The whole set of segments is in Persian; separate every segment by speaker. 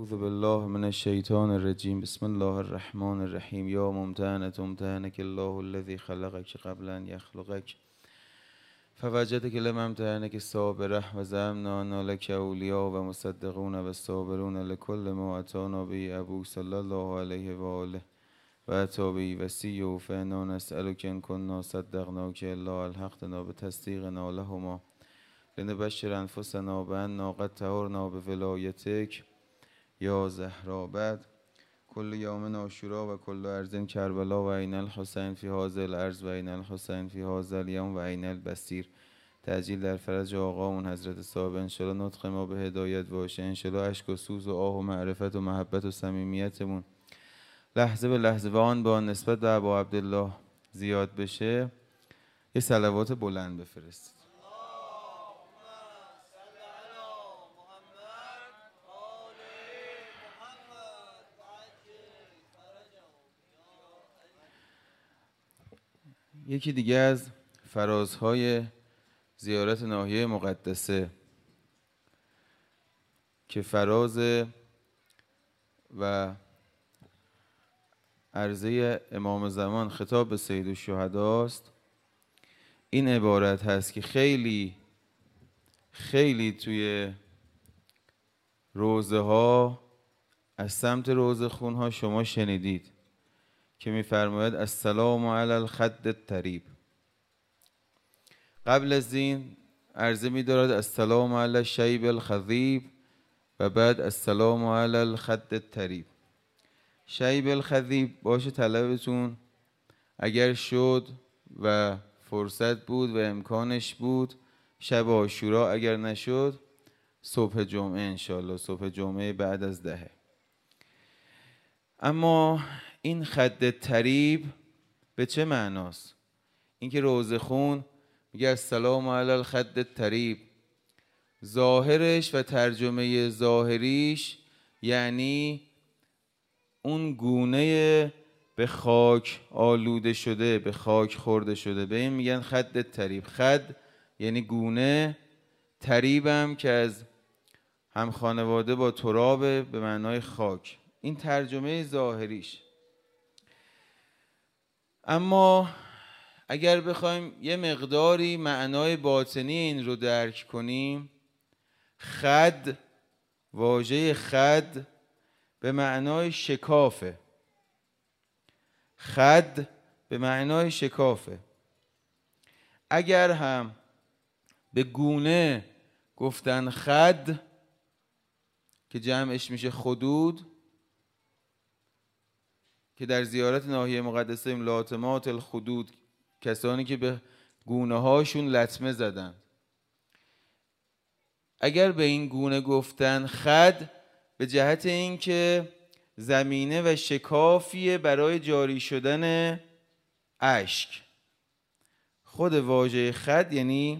Speaker 1: اعوذ بالله من الشیطان الرجیم. بسم الله الرحمن الرحیم. یا ممتحن تمتحنک الله الذی خلقک قبل ان یخلقک فوجدک لم امتحنک صابره و زعمنا لک اولیا و مصدقون و صابرون لکل ما اتانا به ابو صلی الله علیه و آله و اتابی وسیع فانا نسألک ان کنا صدقناک الا الحقتنا بتصدیقنا لهما لنبشر انفسنا بأننا قد طهرنا بولایتک یا زهرا. بعد کل یوم عاشورا و کل ارض کربلا و عین الحسین فی هذا الارض و عین الحسین فی هذا الیوم و عین البصیر. تعجیل در فرج آقامون حضرت صاحب. انشالله نطق ما به هدایت باشه. انشالله اشک و سوز و آه و معرفت و محبت و صمیمیتمون لحظه به لحظه و آن به آن نسبت به ابا عبدالله زیاد بشه. یه صلوات بلند بفرست. یکی دیگه از فرازهای زیارت ناحیه مقدسه که فراز و عرضه امام زمان خطاب به سید الشهدا است، این عبارت هست که خیلی خیلی توی روضه ها از سمت روضه خون ها شما شنیدید که می‌فرماید السلام علی الخد الطریب. قبل از این عرضه می‌دارد السلام علی الشیب الخضیب و بعد السلام علی الخد الطریب. شیب الخضیب باشه طلبتون، اگر شد و فرصت بود و امکانش بود شب عاشورا، اگر نشد صبح جمعه انشالله، صبح جمعه بعد از 10. اما این خد طریب به چه معناست؟ این که روضه خون میگه السلام علی الخد طریب، ظاهرش و ترجمه ظاهریش یعنی اون گونه به خاک آلوده شده، به خاک خورده شده، به این میگن خد طریب. خد یعنی گونه، طریبم که از هم خانواده با ترابه به معنای خاک. این ترجمه ظاهریش. اما اگر بخوایم یه مقداری معنای باطنی این رو درک کنیم، خد، واژه خد به معنای شکافه. خد به معنای شکافه. اگر هم به گونه گفتن خد که جمعش میشه خدود، که در زیارت ناحیه مقدسه ایم لاتمات الخدود، کسانی که به گونه هاشون لطمه زدن. اگر به این گونه گفتن خد به جهت این که زمینه و شکافیه برای جاری شدن اشک. خود واژه خد یعنی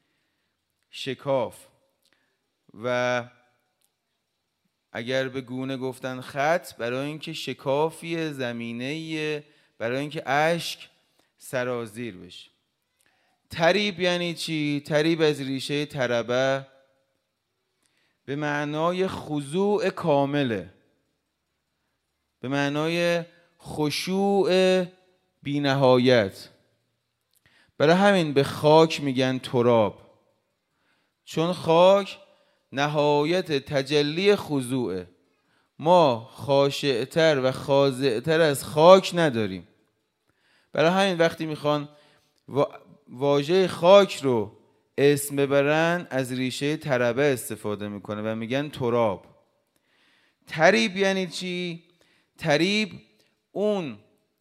Speaker 1: شکاف. و اگر به گونه گفتن خط برای اینکه شکافی زمینه‌ای برای اینکه اشک سرازیر بشه. طریب یعنی چی؟ طریب از ریشه طربه به معنای خضوع کامله، به معنای خشوع بی نهایت. برای همین به خاک میگن تراب، چون خاک نهایت تجلی خضوعه. ما خاشعتر و خاضعتر از خاک نداریم. برای همین وقتی میخوان واژه خاک رو اسم ببرن از ریشه طربه استفاده میکنه و میگن تراب. طریب یعنی چی؟ طریب اون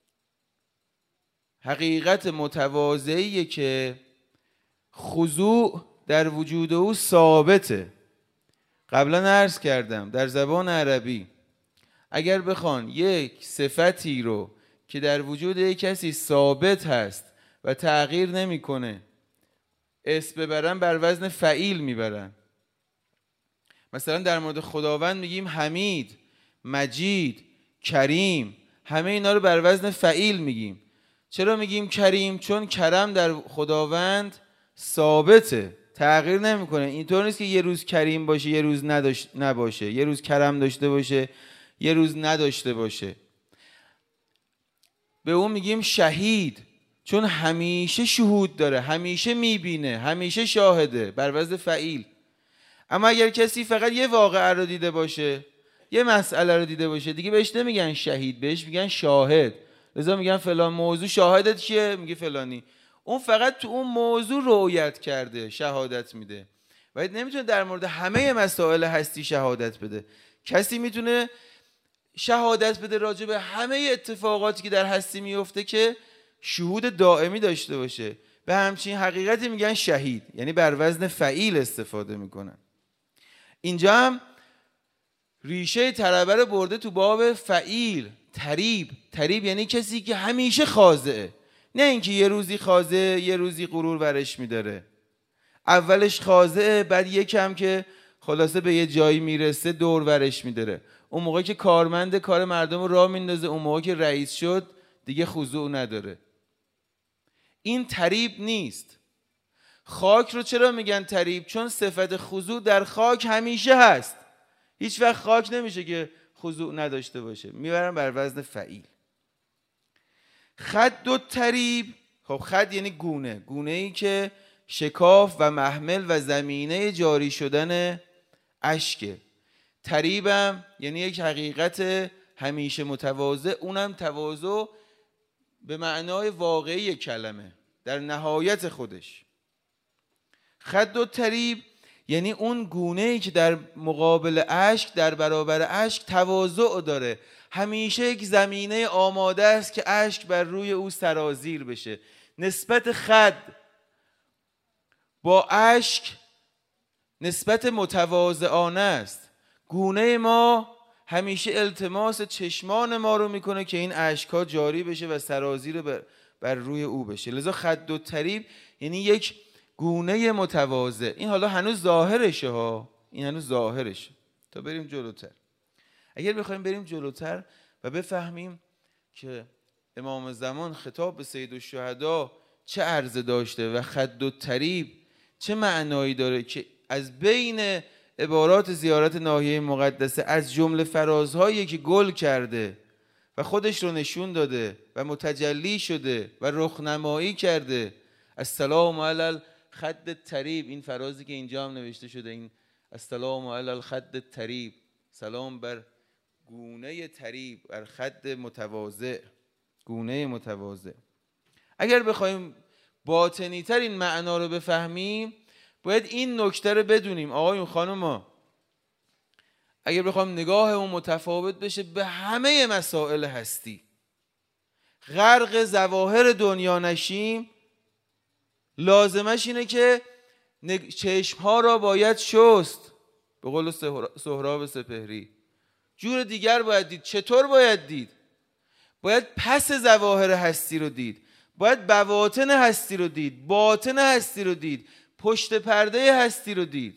Speaker 1: حقیقت متواضعیه که خضوع در وجود او ثابته. قبلا عرض کردم در زبان عربی اگر بخوان یک صفتی رو که در وجود یک کسی ثابت هست و تغییر نمیکنه اسم ببرن، بر وزن فعیل میبرن. مثلا در مورد خداوند میگیم حمید، مجید، کریم، همه اینا رو بر وزن فعیل میگیم. چرا میگیم کریم؟ چون کرم در خداوند ثابته. تغییر نمیکنه. اینطور نیست که یه روز کریم باشه یه روز نباشه، یه روز کرم داشته باشه یه روز نداشته باشه. به اون میگیم شهید، چون همیشه شهود داره، همیشه میبینه، همیشه شاهده، بر وزن فعیل. اما اگر کسی فقط یه واقعه رو دیده باشه، یه مسئله رو دیده باشه، دیگه بهش نمیگن شهید، بهش میگن شاهد. لذا میگن فلان موضوع شاهدت کیه؟ میگه فلانی. اون فقط تو اون موضوع رؤیت کرده، شهادت میده. و نمیتونه در مورد همه مسائل هستی شهادت بده. کسی میتونه شهادت بده راجع به همه اتفاقاتی که در هستی میفته که شهود دائمی داشته باشه. به همچین حقیقتی میگن شهید، یعنی بر وزن فعیل استفاده میکنن. اینجا هم ریشه طلبه رو برده تو باب فعیل. طریب یعنی کسی که همیشه خاضعه، نه اینکه یه روزی خاضعه یه روزی غرور ورش میداره. اولش خاضعه، بعد یکم که خلاصه به یه جایی میرسه دور ورش میداره. اون موقع که کارمند کار مردم رو راه میندازه، اون موقع که رئیس شد دیگه خضوع نداره. این طریب نیست. خاک رو چرا میگن طریب؟ چون صفت خضوع در خاک همیشه هست. هیچ وقت خاک نمیشه که خضوع نداشته باشه. میبرن بر وزن فعیل. خد و طریب، خب خد یعنی گونه ای که شکاف و محمل و زمینه جاری شدن اشکه. طریبم یعنی یک حقیقت همیشه متواضع، اونم تواضع به معنای واقعی کلمه در نهایت خودش. خد و طریب یعنی اون گونه‌ای که در مقابل اشک، در برابر اشک تواضع داره، همیشه یک زمینه آماده است که اشک بر روی او سرازیر بشه. نسبت خد با اشک نسبت متواضعانه است. گونه ما همیشه التماس چشمان ما رو میکنه که این اشک‌ها جاری بشه و سرازیر بر روی او بشه. لذا خد و طریب یعنی یک گونه متواضع. این حالا هنوز ظاهرشه ها، این هنوز ظاهرشه تا بریم جلوتر. اگر بخوایم بریم جلوتر و بفهمیم که امام زمان خطاب به سید الشهدا چه عرضه داشته و خد و طریب چه معنایی داره، که از بین عبارات زیارت ناحیه مقدسه از جمله فرازهایی که گل کرده و خودش رو نشون داده و متجلی شده و رخنمایی کرده، السلام علی الخد طریب، این فرازی که اینجا هم نوشته شده، این السلام علی الخد طریب، سلام بر گونه طریب، بر خد متواضع، گونه متواضع. اگر بخوایم باطنی تر این معنا رو بفهمیم، باید این نکته رو بدونیم. آقایون خانوما، اگر بخوایم نگاهمون متفاوت بشه به همه مسائل هستی، غرق ظواهر دنیا نشیم، لازمش اینه که چشمها را باید شست، به قول سهراب سپهری. جور دیگر باید دید. چطور باید دید؟ باید پس ظواهر هستی رو دید، باید بواطن هستی رو دید، باطن هستی رو دید، پشت پرده هستی رو دید.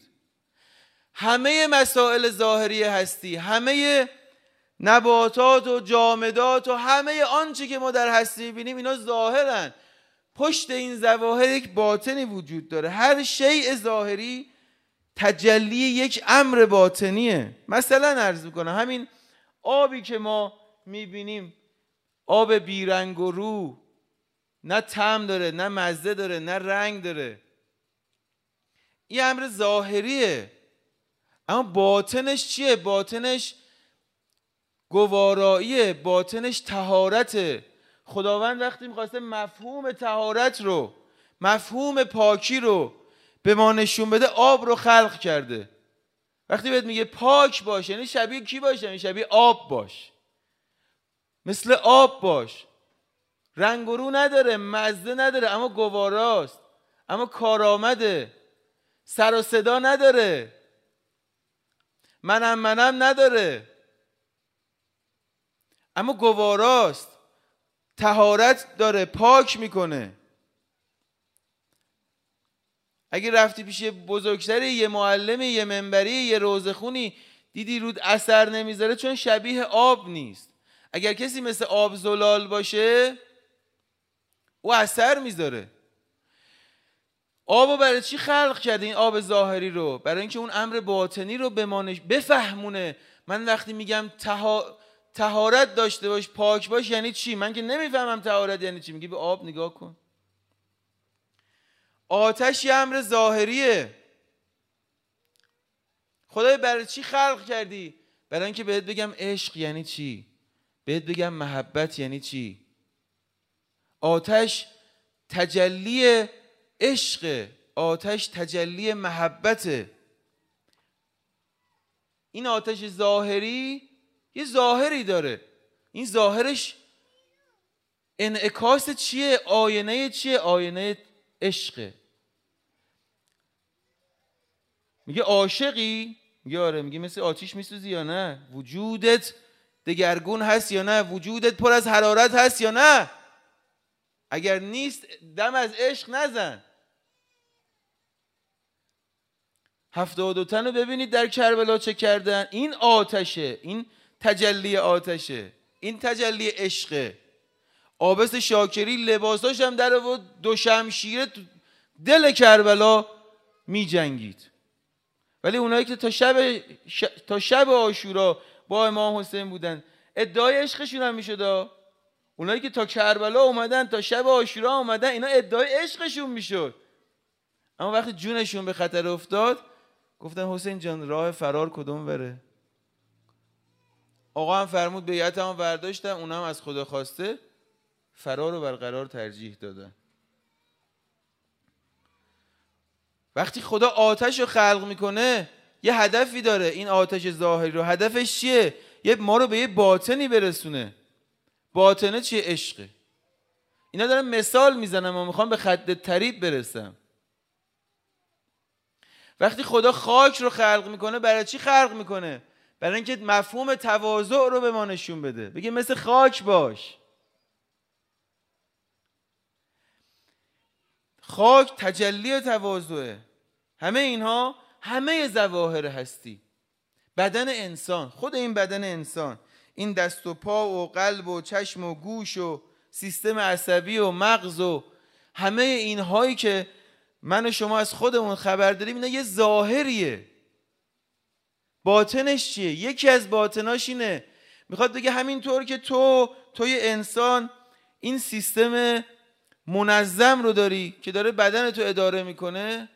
Speaker 1: همه مسائل ظاهری هستی، همه نباتات و جامدات و همه آنچه که ما در هستی می‌بینیم اینا ظاهرن. پشت این ظواهر یک باطنی وجود داره. هر شیء ظاهری تجلی یک امر باطنیه. مثلا عرض میکنم همین آبی که ما میبینیم، آب بیرنگ و رو، نه طعم داره، نه مزه داره، نه رنگ داره، این امر ظاهریه. اما باطنش چیه؟ باطنش گواراییه، باطنش طهارته. خداوند وقتی میخواسته مفهوم طهارت رو، مفهوم پاکی رو به ما نشون بده، آب رو خلق کرده. وقتی بهت میگه پاک باش، یعنی شبیه کی باش؟ یعنی شبیه آب باش، مثل آب باش. رنگ و رو نداره، مزه نداره، اما گواراست، اما کارآمده، سر و صدا نداره، منم نداره، اما گواراست، طهارت داره، پاک میکنه. اگه رفتی پیش بزرگتری، یه معلمی، یه منبری، یه روزخونی، دیدی رود اثر نمیذاره، چون شبیه آب نیست. اگر کسی مثل آب زلال باشه او اثر میذاره. آبو برای چی خلق کرده؟ این آب ظاهری رو برای اینکه اون امر باطنی رو بفهمونه. من وقتی میگم طهارت داشته باش، پاک باش، یعنی چی؟ من که نمیفهمم طهارت یعنی چی. میگی به آب نگاه کن. آتش یه امر ظاهریه. خدای برای چی خلق کردی؟ برای اینکه بهت بگم عشق یعنی چی، بهت بگم محبت یعنی چی. آتش تجلی عشق، آتش تجلی محبته. این آتش ظاهری یه ظاهری داره، این ظاهرش انعکاس چیه؟ آینه چیه؟ آینه عشقه. میگه عاشقی؟ میگه آره. میگه مثل آتش میسوزی یا نه؟ وجودت دگرگون هست یا نه؟ وجودت پر از حرارت هست یا نه؟ اگر نیست دم از عشق نزن. 72 تن رو ببینید در کربلا چه کردن. این آتشه، این تجلی آتشه، این تجلی عشقه. عابس شاکری لباساش هم در و دو شمشیره دل کربلا می جنگید. ولی اونایی که تا شب عاشورا با امام حسین بودن ادعای عشقشون هم میشد. اونایی که تا کربلا اومدن، تا شب عاشورا اومدن، اینا ادعای عشقشون میشد. اما وقتی جونشون به خطر افتاد گفتن حسین جان راه فرار کدوم بره؟ آقا هم فرمود بیعت هم برداشتن، اونا هم از خدا خواسته فرار رو برقرار ترجیح دادن. وقتی خدا آتش رو خلق میکنه یه هدفی داره. این آتش ظاهری رو هدفش چیه؟ ما رو به یه باطنی برسونه. باطنه چیه؟ عشقه. اینا دارم مثال میزنم و میخوام به خط طریب برسم. وقتی خدا خاک رو خلق میکنه برای چی خلق میکنه؟ برای اینکه مفهوم تواضع رو به ما نشون بده، بگه مثل خاک باش. خاک تجلی تواضعه. همه اینها همه ظواهر هستی. بدن انسان، خود این بدن انسان، این دست و پا و قلب و چشم و گوش و سیستم عصبی و مغز و همه اینهایی که من و شما از خودمون خبر داریم، اینا یه ظاهریه. باطنش چیه؟ یکی از باطناش اینه، میخواد بگه همینطور که توی انسان این سیستم منظم رو داری که داره بدن تو اداره میکنه،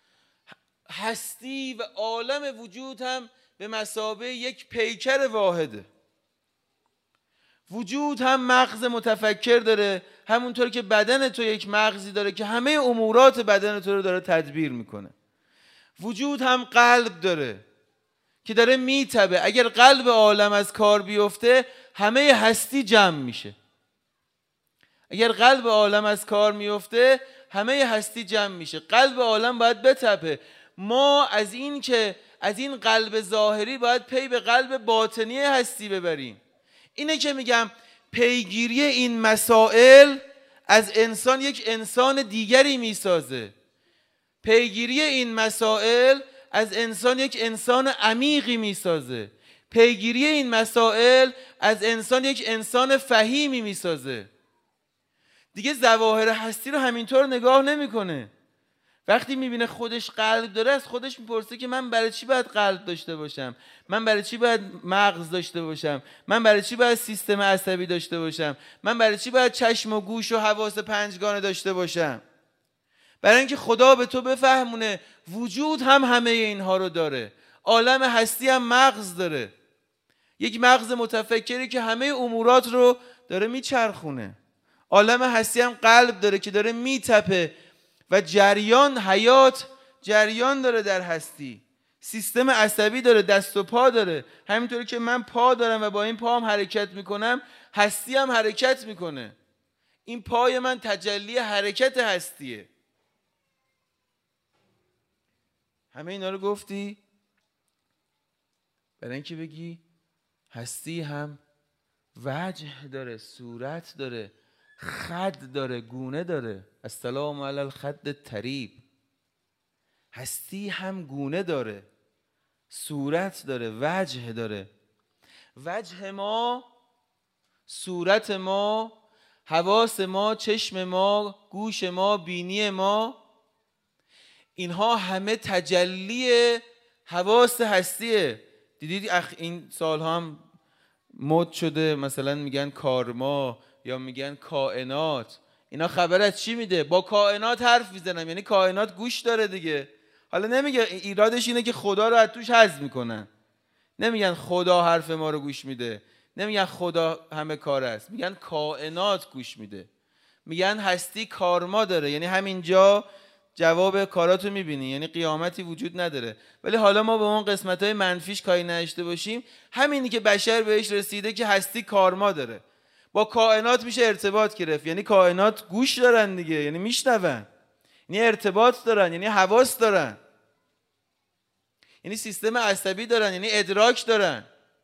Speaker 1: هستی و عالم وجود هم به مثابه یک پیکر واحده. وجود هم مغز متفکر داره، همونطور که بدن تو یک مغزی داره که همه امورات بدن تو رو داره تدبیر میکنه. وجود هم قلب داره که داره میتبه. اگر قلب عالم از کار بیفته همه هستی جمع میشه. اگر قلب عالم از کار میفته همه هستی جمع میشه. قلب عالم باید بتپه. ما از این قلب ظاهری باید پی به قلب باطنی هستی ببریم. اینه که میگم پیگیری این مسائل از انسان یک انسان دیگری میسازه. پیگیری این مسائل از انسان یک انسان عمیقی میسازه. پیگیری این مسائل از انسان یک انسان فهیمی میسازه. دیگه ظواهر هستی رو همینطور نگاه نمیکنه. وقتی میبینه خودش قلب داره از خودش میپرسه که من برای چی باید قلب داشته باشم؟ من برای چی باید مغز داشته باشم؟ من برای چی باید سیستم عصبی داشته باشم؟ من برای چی باید چشم و گوش و حواس پنجگانه داشته باشم؟ برای اینکه خدا به تو بفهمونه وجود هم همه اینها رو داره. عالم هستی هم مغز داره. یک مغز متفکری که همه امورات رو داره میچرخونه. عالم هستی هم قلب داره که داره میتپه و حیات جریان داره در هستی. سیستم عصبی داره، دست و پا داره. همینطوری که من پا دارم و با این پا هم حرکت میکنم، هستی هم حرکت میکنه. این پای من تجلی حرکت هستیه. همه اینا رو گفتی برای اینکه بگی هستی هم وجه داره، صورت داره، خد داره، گونه داره. السلام علی الخد طریب. هستی هم گونه داره، صورت داره، وجه داره. وجه ما، صورت ما، حواس ما، چشم ما، گوش ما، بینی ما، اینها همه تجلی حواس هستیه. دیدید این سالها هم مد شده مثلا میگن کارما یا میگن کائنات. اینا خبر از چی میده؟ با کائنات حرف میزنن، یعنی کائنات گوش داره دیگه. حالا نمیگه ایرادش اینه که خدا رو از توش حذف میکنن، نمیگن خدا حرف ما رو گوش میده، نمیگن خدا همه کار است، میگن کائنات گوش میده. میگن هستی کارما داره، یعنی همینجا جواب کاراتو میبینی، یعنی قیامتی وجود نداره. ولی حالا ما به اون قسمت‌های منفیش کاری نداشته باشیم، همینی که بشر بهش رسیده که هستی کارما داره. با کائنات میشه ارتباط گرفت، یعنی کائنات گوش دارن دیگه، یعنی میشنون، یعنی ارتباط دارن، یعنی حواس دارن، یعنی سیستم عصبی دارن، یعنی ادراک دارن.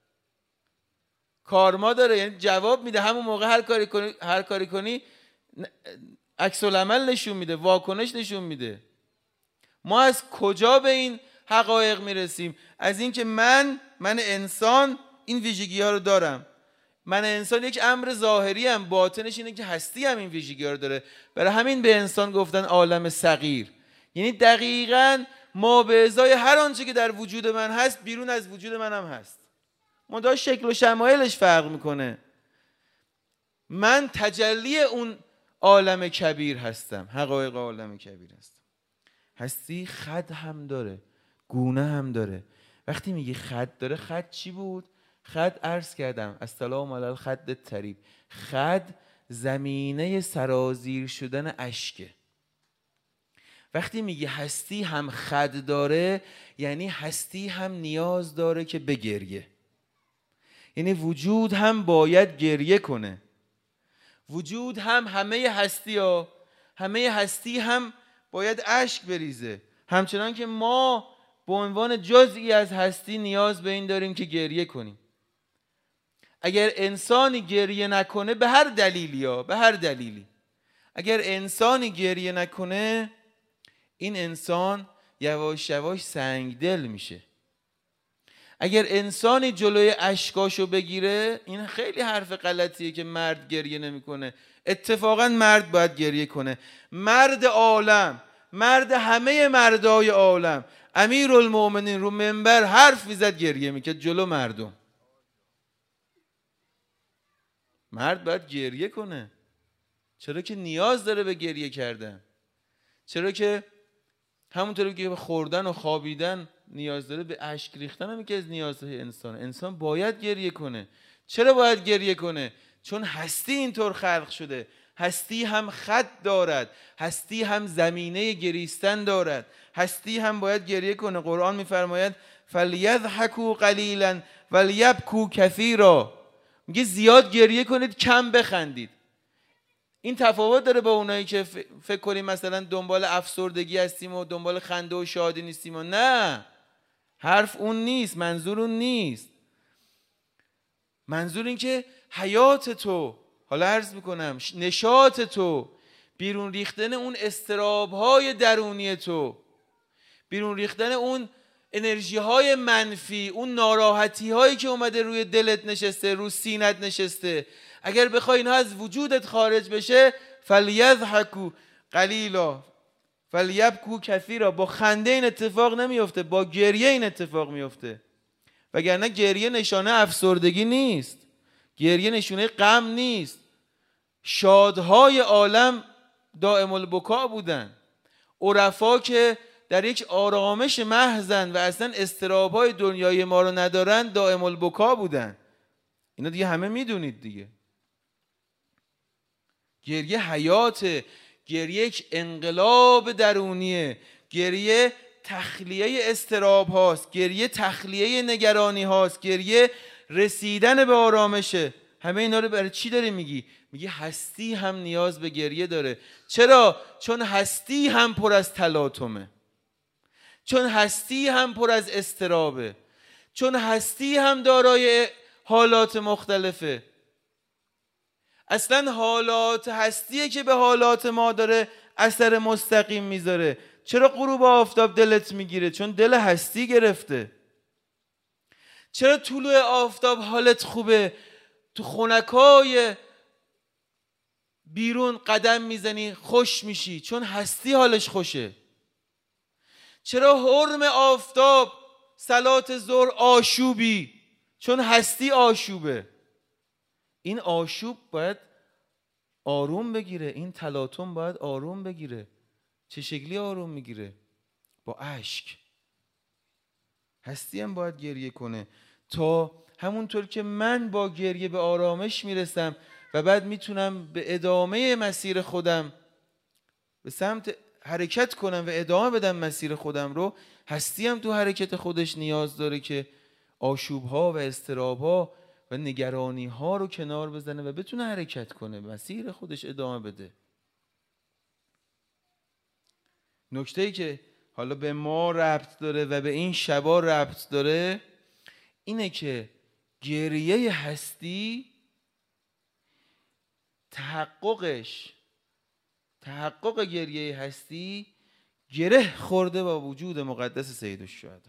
Speaker 1: کارما داره یعنی جواب میده، همون موقع هر کاری کنی عکس العمل نشون میده، واکنش نشون میده. ما از کجا به این حقایق میرسیم؟ از این که من انسان این ویژگی ها رو دارم. من انسان یک امر ظاهری ام، باطنش اینه که هستی هم این ویژگی ها رو داره. برای همین به انسان گفتن عالم صغیر، یعنی دقیقاً ما به ازای هر آنچه که در وجود من هست بیرون از وجود منم هست، منتها شکل و شمایلش فرق میکنه. من تجلی اون عالم کبیر هستم، حقایق عالم کبیر هستم. هستی خد هم داره، گونه هم داره. وقتی میگی خد داره، خد چی بود؟ خد عرض کردم السلام علی الخد الطریب. خد زمینه سرازیر شدن اشکه. وقتی میگی هستی هم خد داره، یعنی هستی هم نیاز داره که بگریه، یعنی وجود هم باید گریه کنه. وجود هم همه هستی هم باید اشک بریزه. همچنان که ما به عنوان جزئی از هستی نیاز به این داریم که گریه کنیم. اگر انسانی گریه نکنه به هر دلیلی اگر انسانی گریه نکنه، این انسان یواش یواش سنگدل میشه. اگر انسانی جلوی اشکاشو بگیره، این خیلی حرف غلطیه که مرد گریه نمیکنه. اتفاقا مرد باید گریه کنه. مرد عالم، مرد همه مردای عالم، امیرالمومنین رو منبر حرف میزد گریه میکرد جلو مردم. مرد باید گریه کنه، چرا که نیاز داره به گریه کردن، چرا که همونطوری که به خوردن و خوابیدن نیاز داره، به اشک ریختن هم یکی از نیازهای انسان. انسان باید گریه کنه. چرا باید گریه کنه؟ چون هستی اینطور خلق شده. هستی هم خد دارد، هستی هم زمینه گریستن دارد، هستی هم باید گریه کنه. قرآن میفرماید فلیضحکوا قلیلا ولیبکوا کثیرا، میگه زیاد گریه کنید کم بخندید. این تفاوت داره با اونایی که فکر کنیم مثلا دنبال افسردگی هستیم و دنبال خنده و شادی نیستیم. و نه، حرف اون نیست، منظور اون نیست. منظور این که حیات تو، حالا عرض میکنم نشاط تو، بیرون ریختن اون اضطراب‌های درونی تو، بیرون ریختن اون انرژی‌های منفی، اون ناراحتی‌هایی که اومده روی دلت نشسته، رو سینت نشسته، اگر بخوای اینها از وجودت خارج بشه، فلیضحکوا قلیلا ولیبکوا کثیرا. با خنده این اتفاق نمیفته، با گریه این اتفاق میفته. وگرنه گریه نشانه افسردگی نیست، گریه نشانه غم نیست. شادهای عالم دائم البکا بودن، عرفا که در یک آرامش محضن و اصلا اضطراب‌های دنیای ما رو ندارن دائم البکا بودن. اینا دیگه همه میدونید دیگه. گریه حیاته، گریه یک انقلاب درونیه، گریه تخلیه اضطراب هاست، گریه تخلیه نگرانی هاست، گریه رسیدن به آرامشه. همه اینا رو برای چی داری میگی؟ میگی هستی هم نیاز به گریه داره. چرا؟ چون هستی هم پر از تلاطمه، چون هستی هم پر از اضطرابه، چون هستی هم دارای حالات مختلفه. اصلا حالات هستیه که به حالات ما داره اثر مستقیم میذاره. چرا غروب آفتاب دلت میگیره؟ چون دل هستی گرفته. چرا طلوع آفتاب حالت خوبه؟ تو خنکای بیرون قدم میزنی خوش میشی، چون هستی حالش خوشه. چرا حرم آفتاب صلات ظهر آشوبی؟ چون هستی آشوبه. این آشوب باید آروم بگیره، این تلاطم باید آروم بگیره. چه شکلی آروم میگیره؟ با اشک. هستی هم باید گریه کنه تا همونطور که من با گریه به آرامش میرسم و بعد میتونم به ادامه مسیر خودم به سمت حرکت کنم و ادامه بدم مسیر خودم رو، هستی هم تو حرکت خودش نیاز داره که آشوب‌ها و اضطراب‌ها و نگرانی‌ها رو کنار بزنه و بتونه حرکت کنه، مسیر خودش ادامه بده. نکته‌ای که حالا به ما ربط داره و به این شبا ربط داره اینه که گریه هستی تحقق گریه هستی گره خورده با وجود مقدس سیدالشهدا.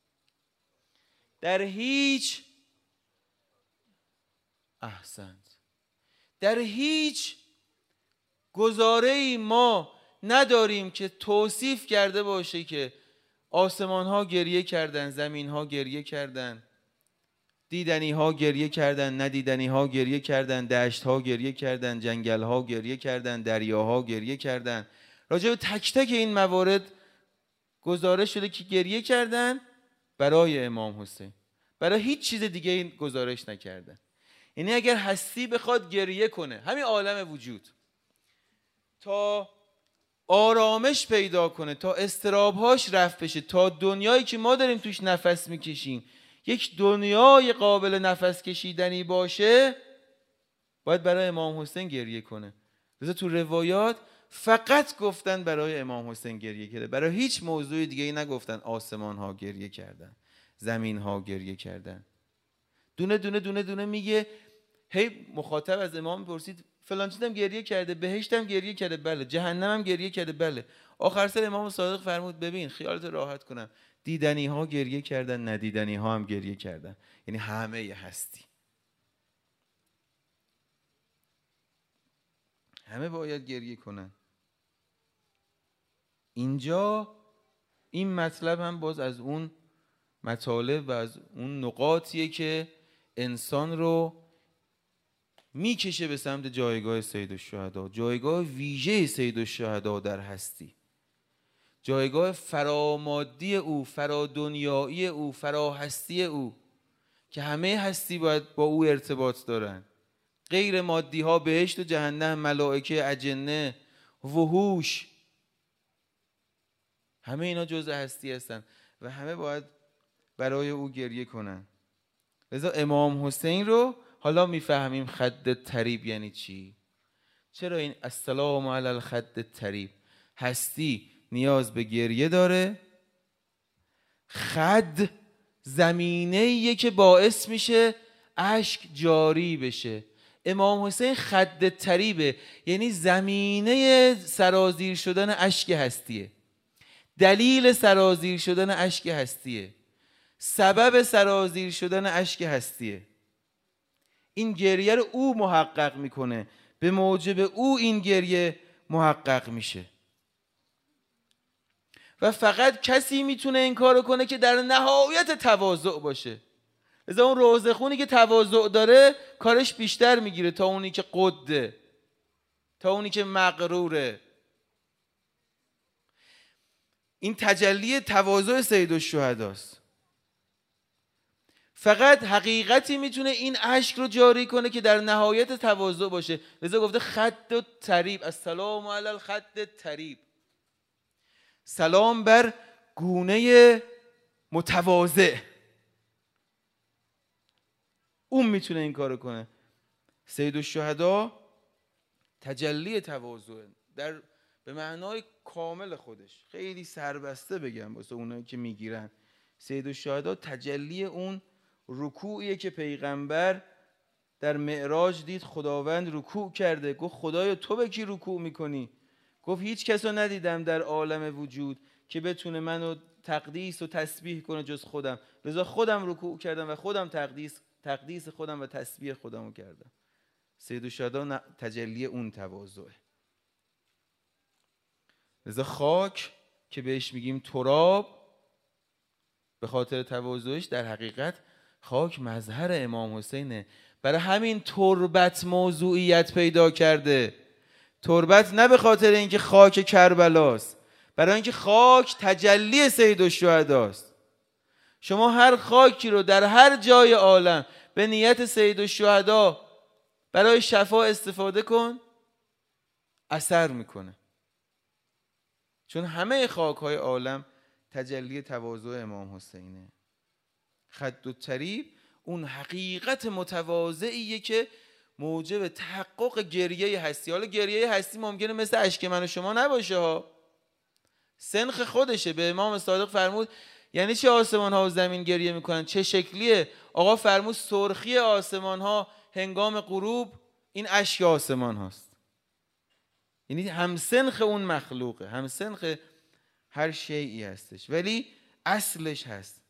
Speaker 1: در هیچ گزاره‌ای ما نداریم که توصیف کرده باشه که آسمان ها گریه کردن، زمین ها گریه کردن، دیدنی ها گریه کردن، ندیدنی ها گریه کردن، دشت ها گریه کردن، جنگل ها گریه کردن، دریاها گریه کردن. راجع به تک تک این موارد گزارش شده که گریه کردن برای امام حسین، برای هیچ چیز دیگه این گزارش نکردن. یعنی اگر هستی بخواد گریه کنه، همین عالم وجود، تا آرامش پیدا کنه، تا اضطراب‌هاش رفع بشه، تا دنیایی که ما داریم توش نفس میکشیم یک دنیای قابل نفس کشیدنی باشه، باید برای امام حسین گریه کنه. لذا تو روایات فقط گفتن برای امام حسین گریه کرده، برای هیچ موضوع دیگه نگفتن آسمان ها گریه کردن، زمین ها گریه کردن. دونه دونه دونه دونه میگه. هی مخاطب از امام پرسید فلان چیزم گریه کرده، بهشتم گریه کرده، بله، جهنمم گریه کرده، بله. آخر سر امام صادق فرمود ببین خیالت راحت کنم، دیدنی ها گریه کردن، ندیدنی ها هم گریه کردن. یعنی همه هستی، همه باید گریه کنن. اینجا این مطلب هم باز از اون مطالب و از اون نقاطیه که انسان رو میکشه به سمت جایگاه سیدالشهدا، جایگاه ویژه سیدالشهدا در هستی، جایگاه فرامادی او، فرادنیایی او، فراهستی او، که همه هستی باید با او ارتباط دارن. غیر مادی ها، بهشت و جهنم، ملائکه، اجنه، وحوش، همه اینا جزء هستی هستن و همه باید برای او گریه کنن. لذا امام حسین رو حالا میفهمیم خد طریب یعنی چی. چرا این السلام علی الخد طریب؟ هستی نیاز به گریه داره. خد زمینه‌ایه که باعث میشه اشک جاری بشه. امام حسین خد طریبه، یعنی زمینه سرازیر شدن اشک هستیه، دلیل سرازیر شدن اشک هستیه، سبب سرازیر شدن اشک هستیه. این گریه رو او محقق میکنه، به موجب او این گریه محقق میشه و فقط کسی میتونه این کارو کنه که در نهایت تواضع باشه. لذا اون روضه خونی که تواضع داره کارش بیشتر میگیره تا اونی که قده، تا اونی که مغروره. این تجلی تواضع سیدالشهداست. فقط حقیقتی میتونه این اشک رو جاری کنه که در نهایت تواضع باشه. لذا گفته خد طریب، السلام علی الخد طریب، سلام بر گونه متواضع. اون میتونه این کارو کنه. سیدالشهدا تجلی تواضع در به معنای کامل خودش. خیلی سربسته بگم واسه اونایی که میگیرن، سیدالشهدا تجلی اون رکوعیه که پیغمبر در معراج دید خداوند رکوع کرده. گفت خدایا تو به کی رکوع میکنی؟ گفت هیچ کس رو ندیدم در عالم وجود که بتونه منو تقدیس و تسبیح کنه جز خودم، لذا خودم رکوع کردم و خودم تقدیس خودم و تسبیح خودم رو کردم. سیدالشهدا تجلی اون تواضعه. لذا خاک که بهش میگیم تراب به خاطر تواضعش، در حقیقت خاک مظهر امام حسینه. برای همین تربت موضوعیت پیدا کرده. تربت نه به خاطر اینکه خاک کربلاست، برای اینکه خاک تجلی سیدالشهداست. شما هر خاکی رو در هر جای عالم به نیت سیدالشهدا برای شفا استفاده کن، اثر میکنه. چون همه خاک‌های عالم تجلی تواضع امام حسینه. خد الطریب اون حقیقت متواضعیه که موجب تحقق گریه هستی. حالا گریه هستی ممکنه مثل اشک من و شما نباشه ها، سنخ خودشه. به امام صادق فرمود یعنی چه آسمان ها و زمین گریه میکنن؟ چه شکلیه؟ آقا فرمود سرخی آسمان ها هنگام غروب این اشک آسمان هاست. یعنی همسنخ اون مخلوقه، همسنخ هر شیئی هستش، ولی اصلش هست.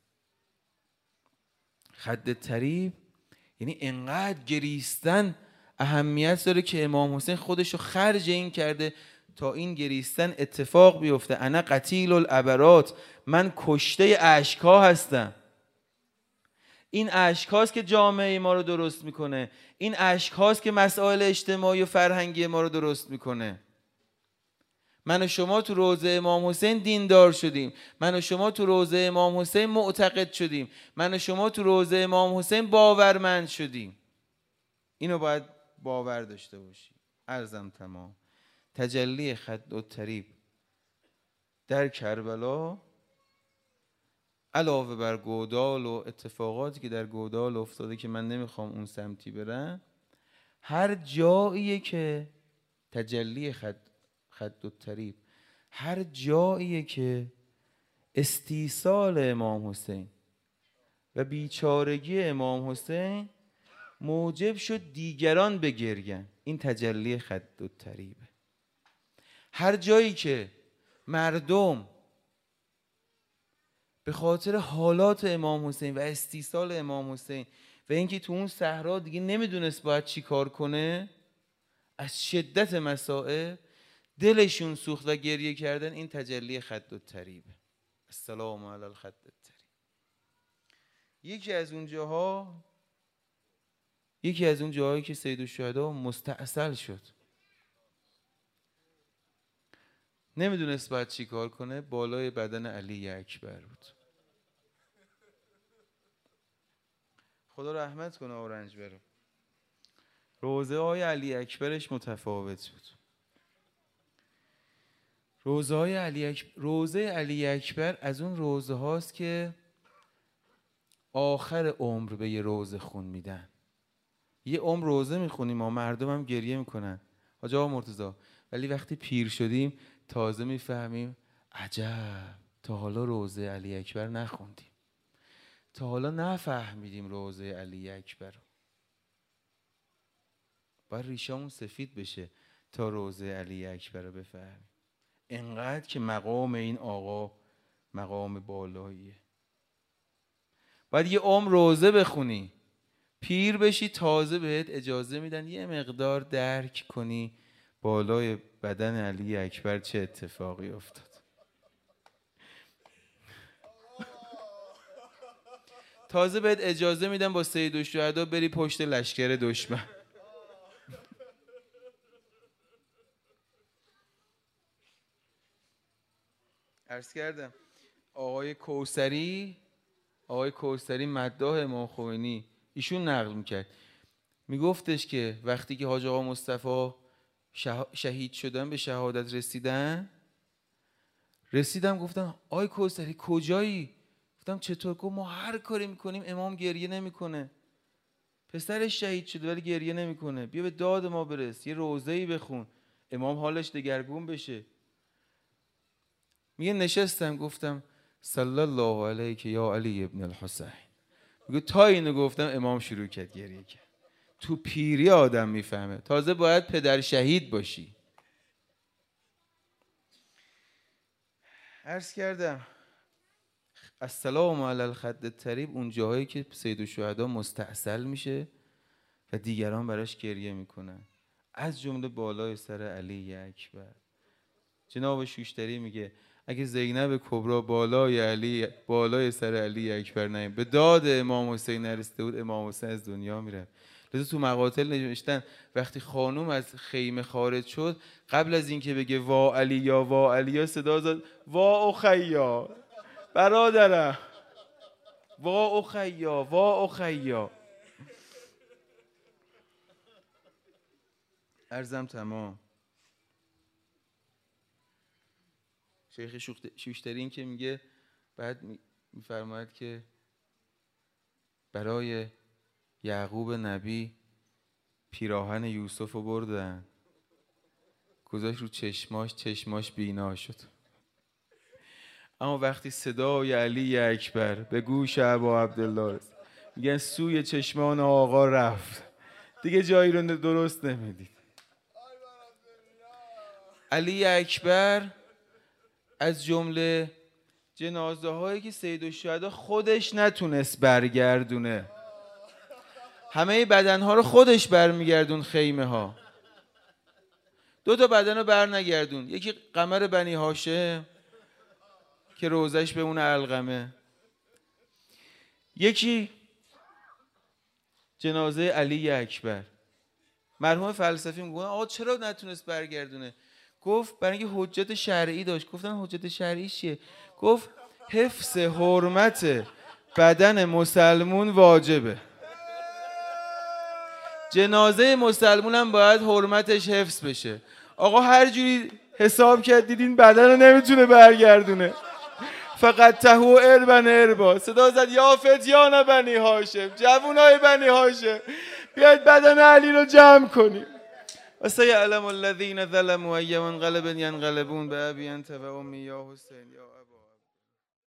Speaker 1: خد طریب یعنی انقدر گریستن اهمیت داره که امام حسین خودشو خرج این کرده تا این گریستن اتفاق بیفته. انا قتیل العبرات، من کشته اشک‌ها هستم. این اشک هاست که جامعه ما رو درست میکنه، این اشک هاست که مسائل اجتماعی و فرهنگی ما رو درست میکنه. من و شما تو روضه امام حسین دیندار شدیم، من و شما تو روضه امام حسین معتقد شدیم، من و شما تو روضه امام حسین باورمند شدیم. اینو باید باور داشته باشیم. عرضم تمام. تجلی خد الطریب در کربلا علاوه بر گودال و اتفاقاتی که در گودال افتاده که من نمیخوام اون سمتی برم، هر جاییه که تجلی خد الطریب، هر جاییه که استیصال امام حسین و بیچارگی امام حسین موجب شد دیگران بگرین، این تجلی خد الطریبه. هر جایی که مردم به خاطر حالات امام حسین و استیصال امام حسین و اینکه تو اون صحرا دیگه نمیدونست باید چی کار کنه، از شدت مسائل دلشون سوخت و گریه کردن، این تجلی خد الطریبه. السلام علی الخد الطریب. یکی از اون جاهایی که سیدالشهدا مستعسل شد، نمیدونست باید چی کار کنه، بالای بدن علی اکبر بود. خدا رحمت کنه اورنج برو. روضه های علی اکبرش متفاوت بود. روضه علی اکبر از اون روضه هاست که آخر عمر به یه روضه خون میدن. یه عمر روضه میخونیم ما، مردم هم گریه میکنن حاج آقا مرتضی، ولی وقتی پیر شدیم تازه میفهمیم عجب تا حالا روضه علی اکبر نخوندیم، تا حالا نفهمیدیم روضه علی اکبر. باید ریشامون سفید بشه تا روضه علی اکبر رو بفهمیم. انقدر که مقام این آقا مقام بالاییه. باید یه عمر روضه بخونی، پیر بشی، تازه بهت اجازه میدن یه مقدار درک کنی بالای بدن علی اکبر چه اتفاقی افتاد. تازه بهت اجازه میدن با سیدالشهدا بری پشت لشکر دشمن. عرض کردم آقای کوثری مداح امام خمینی، ایشون نقل میکرد، میگفتش که وقتی که حاج آقا مصطفی شهید شدن، به شهادت رسیدم گفتم آقای کوثری کجایی؟ گفتم چطور؟ گفت ما هر کاری میکنیم امام گریه نمیکنه، پسرش شهید شده ولی گریه نمیکنه، بیا به داد ما برس، یه روضه‌ای بخون امام حالش دگرگون بشه. میگه نشستم گفتم صلی الله علیک یا علی ابن الحسین. میگه تا اینو گفتم امام شروع کرد گریه کرد. تو پیری آدم میفهمه، تازه باید پدر شهید باشی. عرض کردم السلام علی الخد الطریب اون جاهایی که سیدالشهدا مستعسل میشه و دیگران براش گریه میکنن، از جمله بالای سر علی اکبر. جناب شوشتری میگه اگه زینب کبرا بالای سر علی اکبر نیم به داد امام حسین نرسیده بود، امام حسین از دنیا میره. لذا تو مقاتل نوشتن وقتی خانوم از خیمه خارج شد، قبل از اینکه بگه وا علی یا صدا زد وا اخیا، برادرم، وا اخیا. عرضم تمام. شیخ شوشتری این که میگه، بعد میفرماید که برای یعقوب نبی پیراهن یوسف رو بردن، گذاشت رو چشماش بینا شد. اما وقتی صدای علی اکبر به گوش ابا عبدالله رسید، میگن سوی چشمان آقا رفت، دیگه جایی رو درست نمیدید. علی اکبر از جمله جنازه هایی که سید الشهدا خودش نتونست برگردونه، همه بدن ها رو خودش برمیگردون خیمه ها. 2 بدن رو برنگردون، یکی قمر بنی هاشم که روزش به اون علقمه، یکی جنازه علی اکبر. مرحوم فلسفی میگن آقا چرا نتونست برگردونه؟ گفت برای اینکه حجت شرعی داشت. گفتن حجت شرعی چیه؟ گفت حفظ حرمت بدن مسلمون واجبه، جنازه مسلمون هم باید حرمتش حفظ بشه. آقا هر جوری حساب کرد دیدین بدن رو نمیتونه برگردونه، فقط تهو اربا صدا زد یا فتیان بنی هاشم، جوونای بنی هاشم بیاید بدن علی رو جمع کنیم. و سیعلم الذین ظلموا ای منقلب ینقلبون به ابی انت و امی یا حسین یا